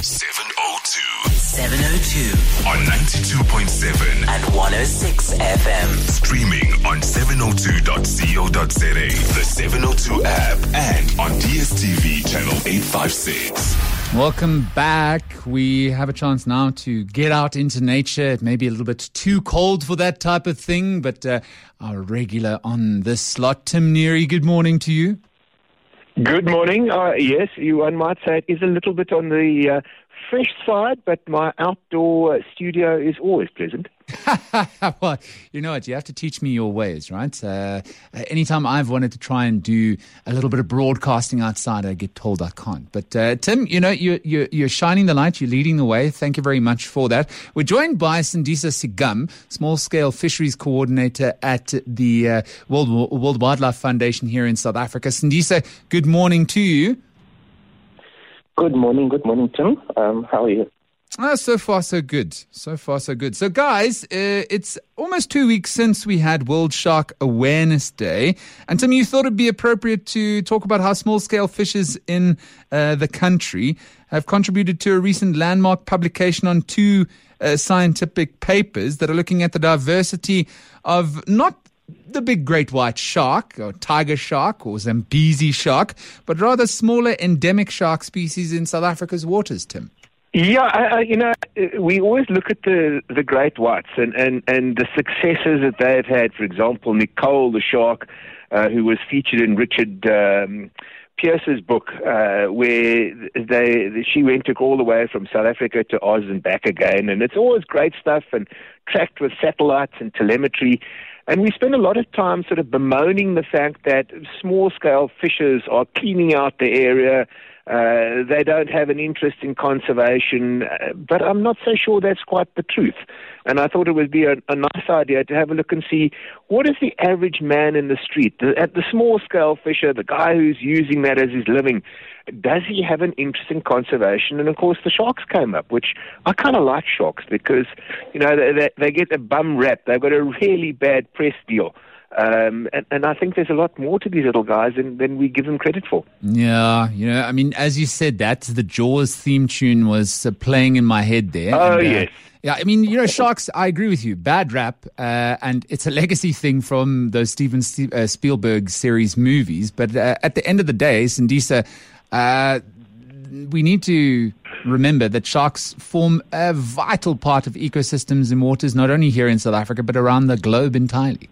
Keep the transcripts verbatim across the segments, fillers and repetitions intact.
seven oh two. seven oh two. On ninety-two point seven. And one oh six F M. Streaming on seven oh two dot co dot za, the seven oh two app, and on D S T V channel eight fifty-six. Welcome back. We have a chance now to get out into nature. It may be a little bit too cold for that type of thing, but uh, our regular on this slot, Tim Neary, good morning to you. Good morning. Uh, yes, you one might say it is a little bit on the uh, fresh side, but my outdoor uh, studio is always pleasant. Well, you know what? You have to teach me your ways, right? Uh, anytime I've wanted to try and do a little bit of broadcasting outside, I get told I can't. But uh, Tim, you know, you're, you're, you're shining the light. You're leading the way. Thank you very much for that. We're joined by Sindisa Sigam, small-scale fisheries coordinator at the uh, World, World Wildlife Foundation here in South Africa. Sindisa, good morning to you. Good morning. Good morning, Tim. Um, how are you? Ah, so far, so good. So far, so good. So, guys, uh, it's almost two weeks since we had World Shark Awareness Day. And, Tim, you thought it'd be appropriate to talk about how small-scale fishes in uh, the country have contributed to a recent landmark publication on two uh, scientific papers that are looking at the diversity of not the big great white shark or tiger shark or Zambezi shark, but rather smaller endemic shark species in South Africa's waters, Tim. Yeah, I, I, you know, we always look at the, the great whites and, and, and the successes that they've had. For example, Nicole the shark, uh, who was featured in Richard um, Pierce's book, uh, where they she went took all the way from South Africa to Oz and back again. And it's always great stuff and tracked with satellites and telemetry. And we spend a lot of time sort of bemoaning the fact that small-scale fishers are cleaning out the area. Uh, they don't have an interest in conservation, uh, but I'm not so sure that's quite the truth. And I thought it would be a, a nice idea to have a look and see what is the average man in the street, the, at the small-scale fisher, the guy who's using that as his living, does he have an interest in conservation? And, of course, the sharks came up, which I kind of like sharks because, you know, they, they, they get a bum rap. They've got a really bad press deal. Um, and, and I think there's a lot more to these little guys than, than we give them credit for. Yeah, you know, I mean, as you said that, the Jaws theme tune was uh, playing in my head there. Oh, and, uh, yes. Yeah, I mean, you know, sharks, I agree with you, bad rap, uh, and it's a legacy thing from those Steven uh, Spielberg series movies. But uh, at the end of the day, Sindisa, uh, we need to remember that sharks form a vital part of ecosystems and waters, not only here in South Africa, but around the globe entirely.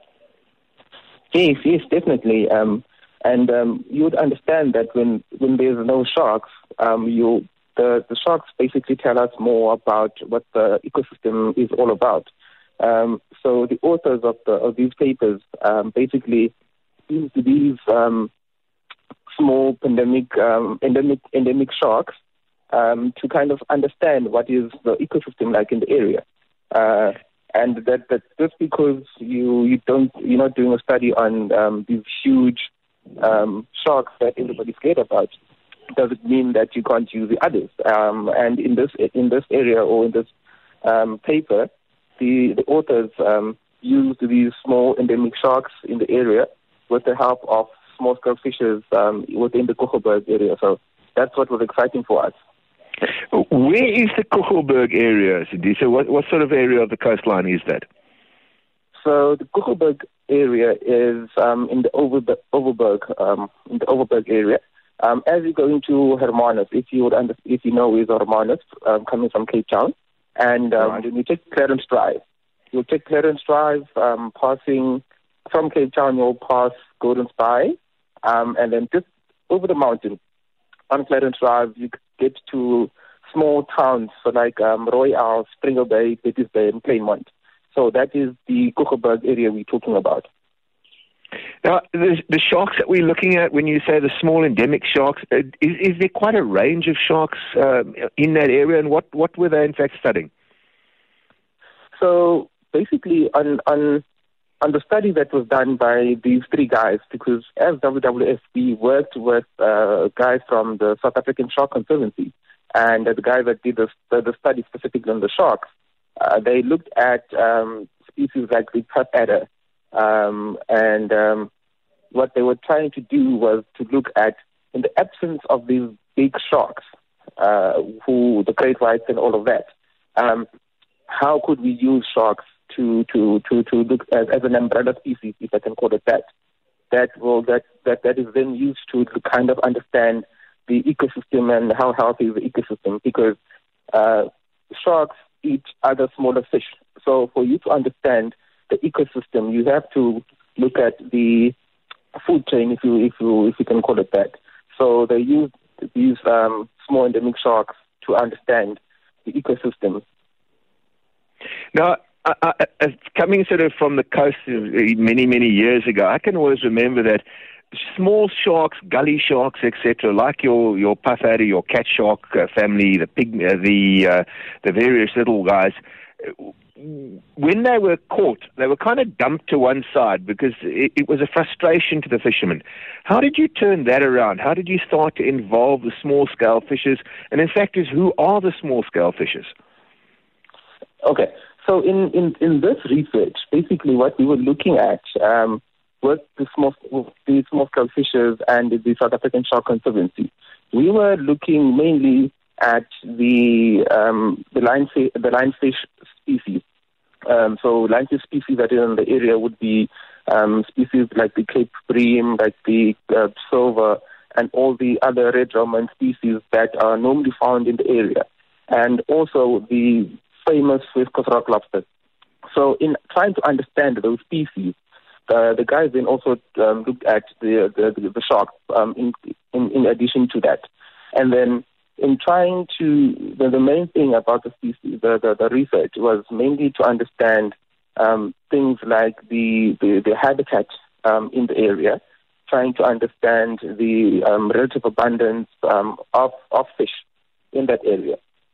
Yes, yes, definitely. Um, and um, you would understand that when, when there's no sharks, um, you the, the sharks basically tell us more about what the ecosystem is all about. Um, so the authors of the of these papers um, basically use these um, small pandemic um, endemic endemic sharks um, to kind of understand what is the ecosystem like in the area. Uh, And that, that just because you, you don't, you're not doing a study on um, these huge um, sharks that everybody's scared about, doesn't mean that you can't use the others. Um, and in this in this area or in this um, paper, the, the authors um, used these small endemic sharks in the area with the help of small-scale fishers um, within the Kogelberg area. So that's what was exciting for us. Where is the Kogelberg area, Sindisa? What, what sort of area of the coastline is that? So the Kogelberg area is um, in the Overberg, Overberg, um, in the Overberg area. Um, as you go into Hermanus, if you would under, if you know where is Hermanus, um, coming from Cape Town, and um, right. Then you take Clarence Drive. You'll take Clarence Drive, um, passing from Cape Town, you'll pass Golden Spy, um, and then just over the mountain on Clarence Drive, you get to small towns so like um, Royal, Springer Bay, Betty's Bay, and Claremont. So that is the Kogelberg area we're talking about. Now, the, the sharks that we're looking at, when you say the small endemic sharks, uh, is, is there quite a range of sharks uh, in that area, and what, what were they in fact studying? So basically, on, on on the study that was done by these three guys, because as W W F, we worked with uh, guys from the South African Shark Conservancy, and uh, the guys that did the, the, the study specifically on the sharks, uh, they looked at um, species like the puff adder, um, and um, what they were trying to do was to look at, in the absence of these big sharks, uh, who the great whites and all of that. Um, how could we use sharks to to to to look as, as an umbrella species, if I can call it that? That will that that that is then used to, to kind of understand the ecosystem and how healthy is the ecosystem, because uh, sharks eat other smaller fish. So for you to understand the ecosystem, you have to look at the food chain, if you if you if you can call it that. So they use these um, small endemic sharks to understand the ecosystem. Now, I, I, I, coming sort of from the coast many many years ago, I can always remember that small sharks, gully sharks, et cetera, like your your puff adder, your cat shark uh, family, the pig, uh, the uh, the various little guys. When they were caught, they were kind of dumped to one side because it, it was a frustration to the fishermen. How did you turn that around? How did you start to involve the small-scale fishers? And in fact, is who are the small-scale fishers? Okay, so in, in, in this research, basically what we were looking at um, was the small the small-scale fishers and the South African Shark Conservancy. We were looking mainly at the um, the lionfish the lionfish species. Um, so lionfish species that are in the area would be um, species like the Cape bream, like the uh, silver, and all the other red Roman species that are normally found in the area, and also the famous West Coast rock lobster. So in trying to understand those species, uh, the guys then also um, looked at the the, the sharks um, in, in in addition to that, and then in trying to, the, the main thing about the species, the, the, the research was mainly to understand um, things like the, the, the habitat um, in the area, trying to understand the um, relative abundance um, of, of fish in that area.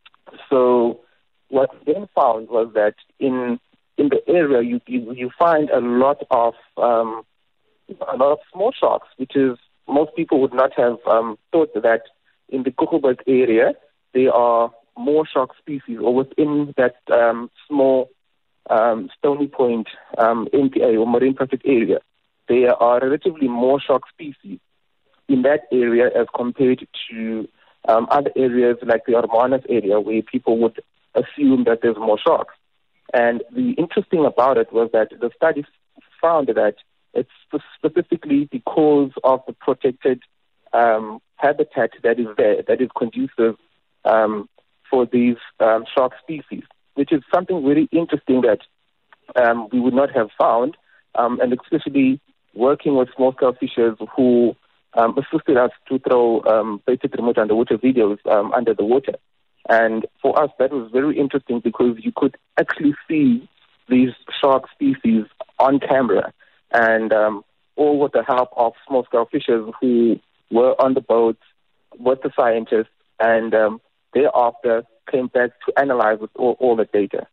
So what we then found was that in in the area you you, you find a lot of um, a lot of small sharks, which is most people would not have um, thought that. In the Kogelberg area, there are more shark species, or within that um, small um, Stony Point um, M P A or marine protected area, there are relatively more shark species in that area as compared to um, other areas like the Hermanus area, where people would assume that there's more sharks. And the interesting about it was that the studies found that it's specifically because of the protected um, habitat that is there, that is conducive um, for these um, shark species, which is something very interesting that um, we would not have found, um, and especially working with small-scale fishers who um, assisted us to throw um, basic remote underwater videos um, under the water. And for us, that was very interesting because you could actually see these shark species on camera, and um, all with the help of small-scale fishers who were on the boats with the scientists, and um, thereafter came back to analyze all, all the data.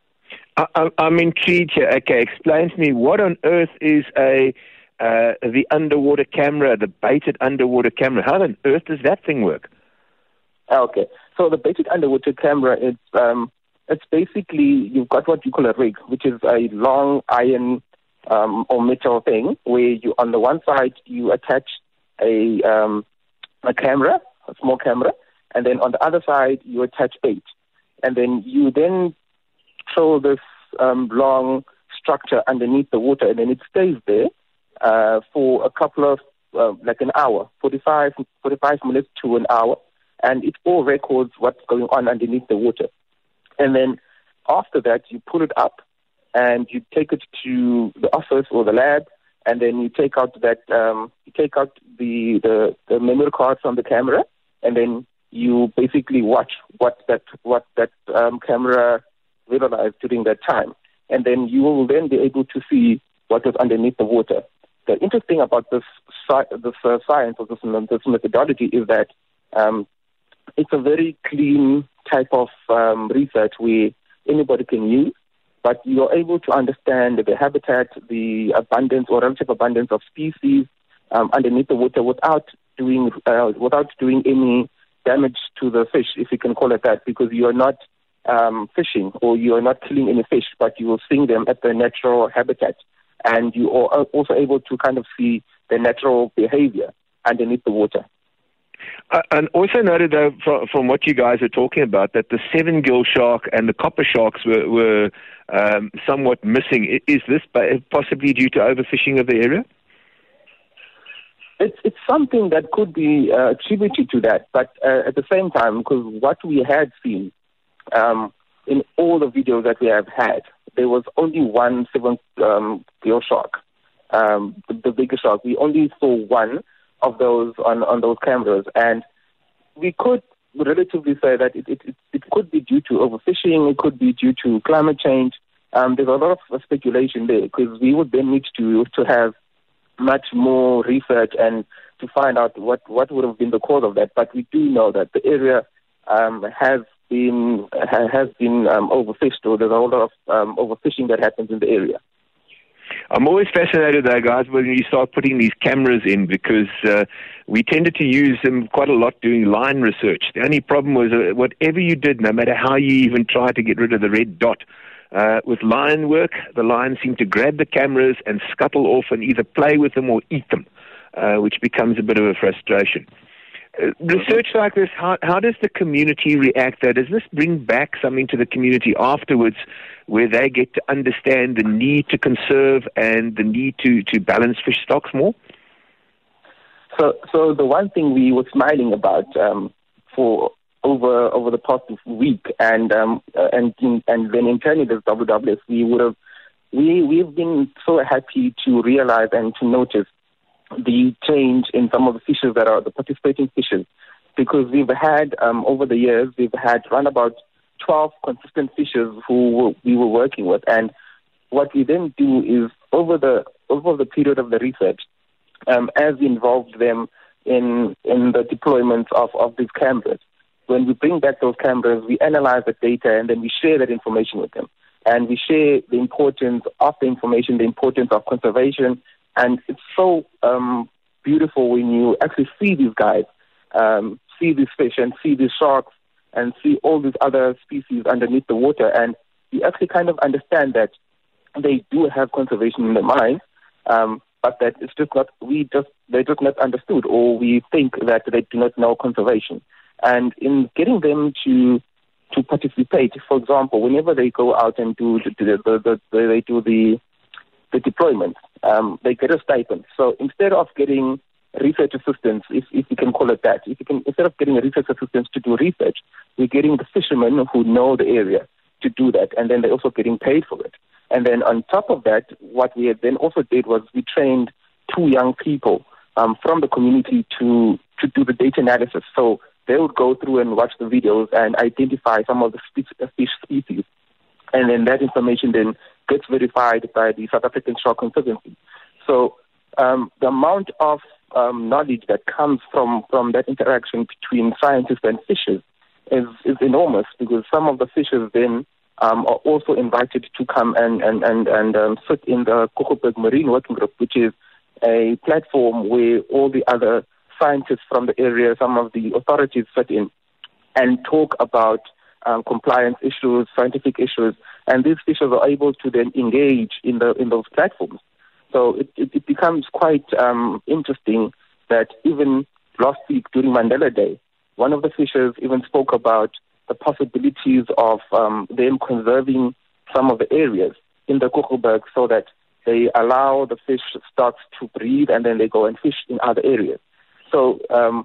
I, I'm intrigued here. Okay, explain to me, what on earth is a uh, the underwater camera, the baited underwater camera? How on earth does that thing work? Okay, so the baited underwater camera, it's, um, it's basically, you've got what you call a rig, which is a long iron um, or metal thing, where you on the one side you attach a um, a camera, a small camera, and then on the other side you attach bait, and then you then throw this um, long structure underneath the water, and then it stays there uh, for a couple of uh, like an hour, forty-five, forty-five minutes to an hour, and it all records what's going on underneath the water. And then after that, you pull it up and you take it to the office or the lab, and then you take out that um, you take out the, the, the memory cards from the camera, and then you basically watch what that what that um, camera realized during that time, and then you will then be able to see what is underneath the water. The interesting about this this uh, science or this, this methodology is that um, it's a very clean type of um, research where anybody can use, but you are able to understand the habitat, the abundance or relative abundance of species um, underneath the water without doing uh, without doing any damage to the fish, if you can call it that, because you are not um, fishing or you are not killing any fish, but you are seeing them at their natural habitat, and you are also able to kind of see the natural behavior underneath the water. Uh, and also noted, though, from, from what you guys are talking about, that the seven-gill shark and the copper sharks were, were um, somewhat missing. Is this possibly due to overfishing of the area? It's it's something that could be uh, attributed to that, but uh, at the same time, because what we had seen um, in all the videos that we have had, there was only one seven-gill um, shark, um, the, the bigger shark. We only saw one of those on, on those cameras, and we could relatively say that it, it, it, it could be due to overfishing, it could be due to climate change. Um, there's a lot of speculation there, because we would then need to to have much more research and to find out what, what would have been the cause of that. But we do know that the area um, has been has been um, overfished, or there's a lot of um, overfishing that happens in the area. I'm always fascinated, though, guys, when you start putting these cameras in, because uh, we tended to use them quite a lot doing line research. The only problem was uh, whatever you did, no matter how you even tried to get rid of the red dot, uh, with line work, the lions seem to grab the cameras and scuttle off and either play with them or eat them, uh, which becomes a bit of a frustration. Uh, research like this, how, how does the community react though? Does this bring back something to the community afterwards where they get to understand the need to conserve and the need to, to balance fish stocks more? So so the one thing we were smiling about um, for over over the past week, and um, uh, and and then internally as W W S, we would have we we've been so happy to realize and to notice the change in some of the fishes that are the participating fishes, because we've had um, over the years we've had around about twelve consistent fishes who we were working with, and what we then do is over the over the period of the research, um, as we involved them in in the deployment of, of these cameras, when we bring back those cameras, we analyze the data and then we share that information with them, and we share the importance of the information, the importance of conservation. And it's so um, beautiful when you actually see these guys, um, see these fish and see these sharks and see all these other species underneath the water. And you actually kind of understand that they do have conservation in their mind, um, but that it's just not, we just, they're just not understood, or we think that they do not know conservation. And in getting them to to participate, for example, whenever they go out and do the, the, the, the they do the the deployment, um, they get a stipend. So instead of getting research assistance, if, if you can call it that, if you can, instead of getting a research assistance to do research, we're getting the fishermen who know the area to do that, and then they're also getting paid for it. And then on top of that, what we had then also did was we trained two young people um, from the community to to do the data analysis. So they would go through and watch the videos and identify some of the spe- fish species. And then that information then gets verified by the South African Shark Conservancy. So um, the amount of um, knowledge that comes from, from that interaction between scientists and fishers is, is enormous, because some of the fishers then um, are also invited to come and, and, and, and um, sit in the Kogelberg Marine Working Group, which is a platform where all the other scientists from the area, some of the authorities sit in and talk about um, compliance issues, scientific issues, and these fishers are able to then engage in the in those platforms. So it, it, it becomes quite um, interesting that even last week during Mandela Day, one of the fishers even spoke about the possibilities of um, them conserving some of the areas in the Kogelberg so that they allow the fish stocks to breathe and then they go and fish in other areas. So um,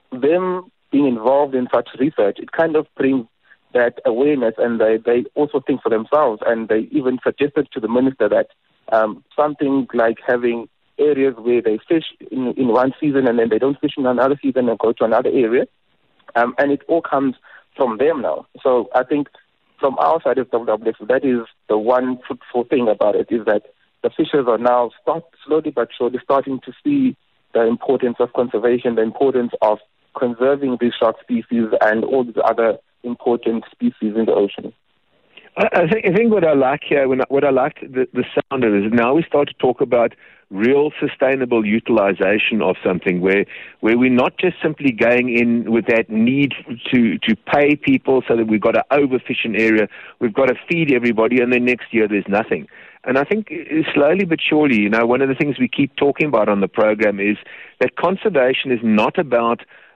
them being involved in such research, it kind of brings that awareness, and they, they also think for themselves, and they even suggested to the minister that um, something like having areas where they fish in, in one season and then they don't fish in another season and go to another area, um, and it all comes from them now. So I think from our side of W W F, that is the one fruitful thing about it, is that the fishers are now start, slowly but surely starting to see the importance of conservation, the importance of conserving these shark species and all these other important species in the ocean. I, I think I think what I like here, when I, what I liked the, the sound of it, is now we start to talk about real sustainable utilization of something, where where we're not just simply going in with that need to to pay people so that we've got to overfish an area, we've got to feed everybody, and then next year there's nothing. And I think slowly but surely, you know, one of the things we keep talking about on the program is that conservation is not about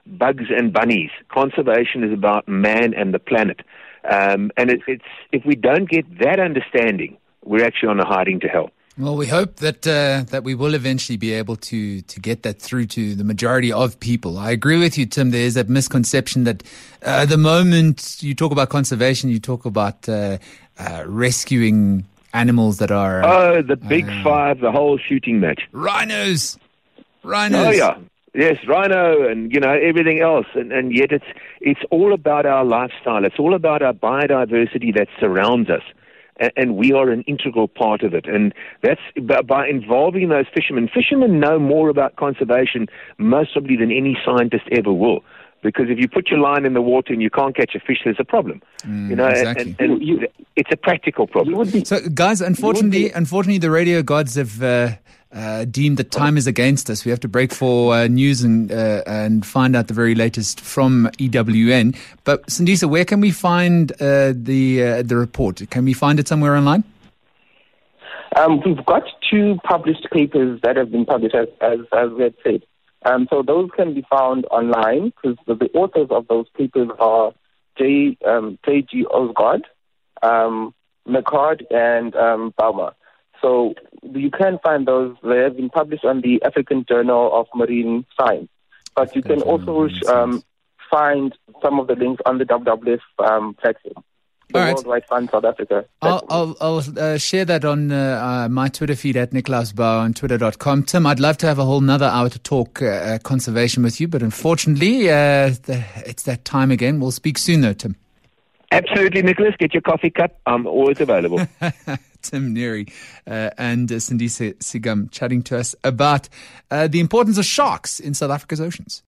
bugs and bunnies. Conservation is about man and the planet. Um, and it, it's if we don't get that understanding, we're actually on a hiding to hell. Well, we hope that uh, that we will eventually be able to to get that through to the majority of people. I agree with you, Tim. There is that misconception that uh, the moment you talk about conservation, you talk about uh, uh, rescuing animals that are... Oh, the big uh, five, the whole shooting match. Rhinos. Rhinos. Oh, yeah. Yes, rhino and, you know, everything else. And, and yet it's it's all about our lifestyle. It's all about our biodiversity that surrounds us. And we are an integral part of it. And that's by involving those fishermen. Fishermen know more about conservation most probably than any scientist ever will. Because if you put your line in the water and you can't catch a fish, there's a problem. Mm, you know, exactly. and, and you, it's a practical problem. So, guys, unfortunately, be, unfortunately, the radio gods have uh, uh, deemed that time is against us. We have to break for uh, news and uh, and find out the very latest from E W N. But Sindisa, where can we find uh, the uh, the report? Can we find it somewhere online? Um, we've got two published papers that have been published, as as, as we had said. Um, so those can be found online because the, the authors of those papers are J. Um, J G Osgood, um, McCord, and um, Baumer. So you can find those. They have been published on the African Journal of Marine Science. But you can also um, find some of the links on the W W F um, platform. The All right. Worldwide Fund South Africa. I'll, I'll, I'll uh, share that on uh, uh, my Twitter feed at Niklaus Bauer on twitter dot com. Tim, I'd love to have a whole nother hour to talk uh, uh, conservation with you, but unfortunately, uh, the, it's that time again. We'll speak soon, though, Tim. Absolutely, Nicholas. Get your coffee cup. I'm always available. Tim Neary uh, and uh, Sindisa Sigam chatting to us about uh, the importance of sharks in South Africa's oceans.